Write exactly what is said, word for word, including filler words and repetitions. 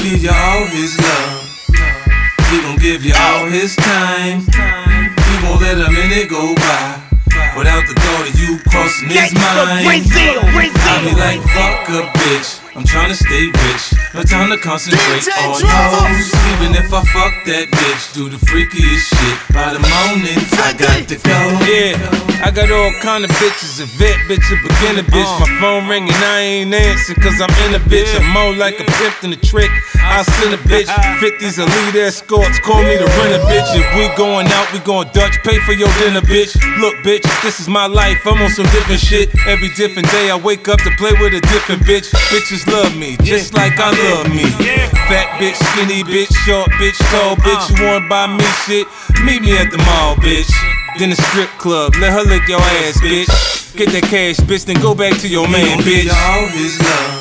give you all his love. He gon' give you all his time. He won't let a minute go by without the thought of you crossing his mind. I be like, fuck a bitch, I'm tryna stay rich. No time to concentrate on hoes. Even if I fuck that bitch, do the freakiest shit. By the morning, I got to go. Yeah, I got all kind of bitches. A vet bitch, a beginner bitch. My phone ringing, I ain't answering cause I'm in a bitch. I'm more like a pimp than a trick. I'll send a bitch. fifties elite escorts, call me the renter bitch. If we going out, we going Dutch. Pay for your dinner, bitch. Look, bitch, this is my life. I'm on some different shit. Every different day I wake up to play with a different bitch. Bitches love me, just like I love me. Fat bitch, skinny bitch, short bitch, tall bitch. You wanna buy me shit? Meet me at the mall, bitch. Then the strip club, let her lick your ass, bitch. Get that cash, bitch, then go back to your man, bitch. He gon' give you all his love.